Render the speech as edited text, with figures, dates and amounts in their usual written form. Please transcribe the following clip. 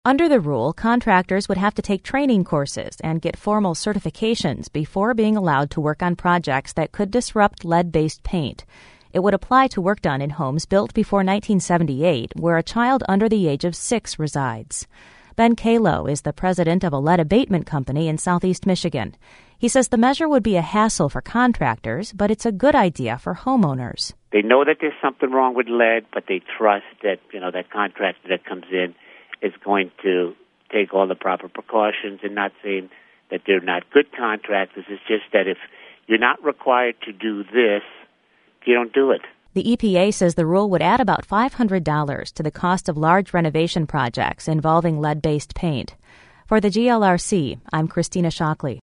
Under the rule, contractors would have to take training courses and get formal certifications before being allowed to work on projects that could disrupt lead-based paint. It would apply to work done in homes built before 1978, where a child under the age of 6 resides. Ben Kalo is the president of a lead abatement company in southeast Michigan. He says the measure would be a hassle for contractors, but it's a good idea for homeowners. They know that there's something wrong with lead, but they trust that, that contractor that comes in is going to take all the proper precautions, and not saying that they're not good contractors. It's just that if you're not required to do this, you don't do it. The EPA says the rule would add about $500 to the cost of large renovation projects involving lead-based paint. For the GLRC, I'm Christina Shockley.